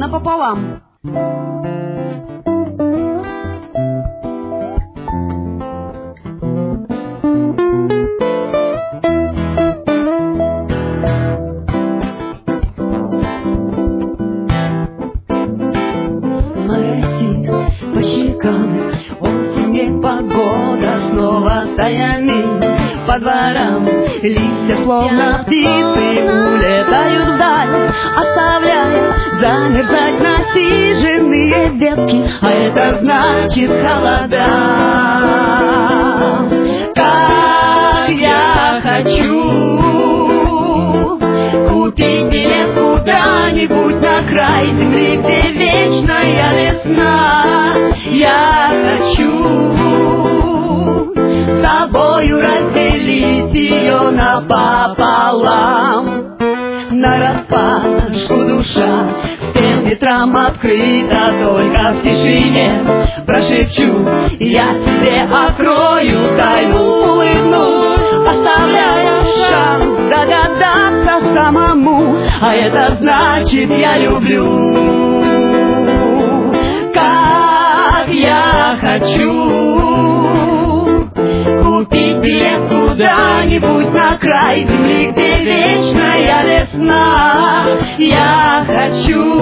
напополам. Моросит по щекам осень, погода снова таями. По дворам листья словно птицы улетают вдаль, оставляя замерзать насиженные ветки. А это значит холода. Как я хочу купить билет куда-нибудь на край земли, где вечная весна. Я хочу с тобою разделить ее напополам. Нараспашку душа всем ветрам открыта, только в тишине прошепчу, я тебе открою тайну, улыбнусь, оставляя шанс догадаться самому. А это значит, я люблю. Как я хочу купить билет куда-нибудь на край земли, где вечная весна. Я хочу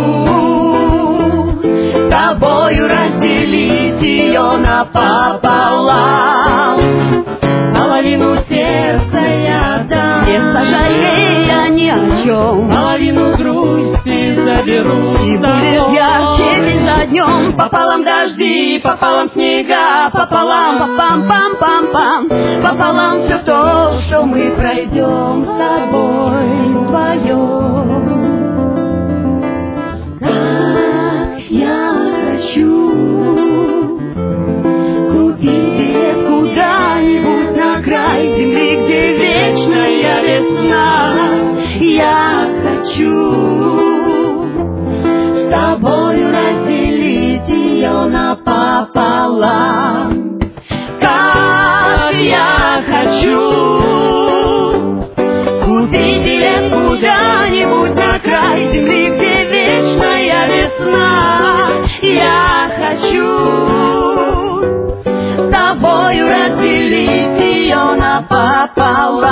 с тобою разделить ее напополам. Половину сердца я дам, не сожалея ни о чем. Половину грусти заберу, и будет ярче день за днем. Пополам дожди, пополам снега, пополам пам-пам-пам-пам, пополам все то, что мы пройдем с тобой вдвоем. Как я хочу купить билет куда-нибудь на край земли, где вечная весна. Я хочу с тобою разделить ее напополам. Как я хочу купить билет куда-нибудь на край земли, где вечная весна. Я хочу с тобою разделить ее напополам.